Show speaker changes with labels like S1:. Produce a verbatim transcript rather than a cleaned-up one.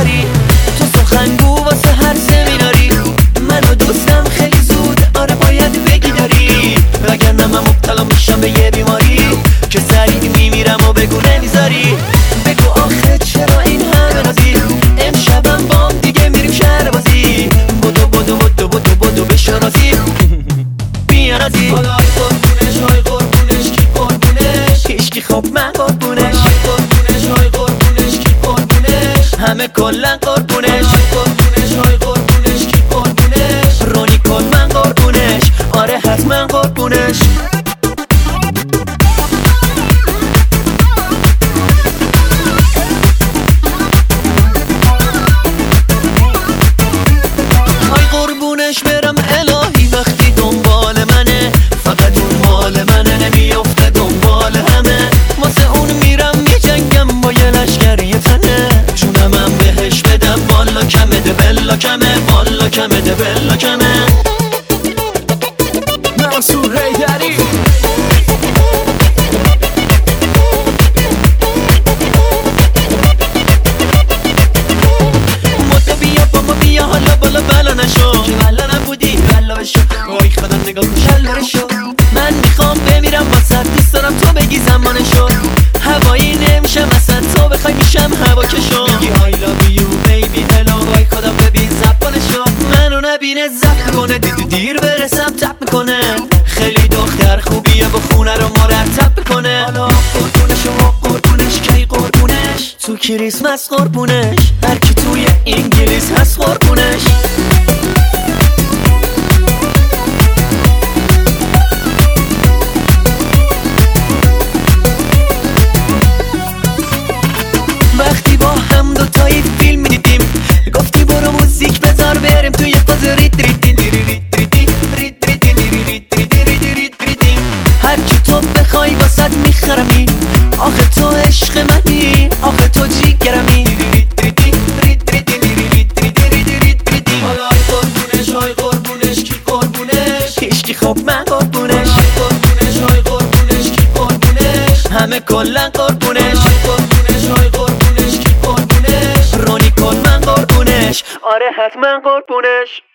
S1: نمیذاری. تو سخنگو واسه هر سمیناری، منو دوستم خیلی زود آره باید بگی داری، وگرنه من مبتلا میشم به یه بیماری که سریع میمیرم و بگو نمیذاری. بگو آخه چرا این همه نازی، امشبم بام دیگه میریم شهر بازی. بدو بدو بدو بدو بدو بشو راضی بیا نازی. حالا های قربونش های قربونش کی قربونش، هیچکی خب من قربونش. های قربونش های قربونش کی قربونش، همه کلن قربونش. های قربونش های قربونش کی قربونش، رونی کن من قربونش آره حتما قربونش. برم الهی وقتی دنبال منه، فقط اون مال منه نمیافته دنبال همه. واسه اون میرم میجنگم با یه لشکر یه تنه، جونمم بهش بدم والا کمه ده بلا کمه، والا کمه ده بلا کمه. منصور حیدری مدو بیا بابا بیا حالا بالا بلا نشو، وای خدا نگاه کن شلواره شو. من میخوام بمیرم واسه دوست دارم تو بگی زمانشو، هوایی نمیشم اصلا تو بخوای میشم هوا کشو. میگی I love you baby hello، وای خدا ببین زبانشو، منو نبینه زب کنه دیدو دیر برسم تپ میکنه. خیلی دختر خوبیه با خونه رو مرتب میکنه. حالا قربونش و قربونش کی قربونش، تو کریسمس قربونش، هر کی توی انگلیس هست قربونش. وقتی با هم دوتایی فیلم میدیدیم، گفتی برو موزیک بذار بریم توی فاز ریت ریتین هر کی تو بخوای واسد میخرمی، آخه تو عشق منی آخه تو جیگرمی. حالا های قربونش های قربونش کی قربونش، هیچکی خب من قربونش. های قربونش های قربونش کی قربونش، همه کلن قربونش. های قربونش های قربونش کی قربونش، رونی کن من قربونش آره حتما قربونش.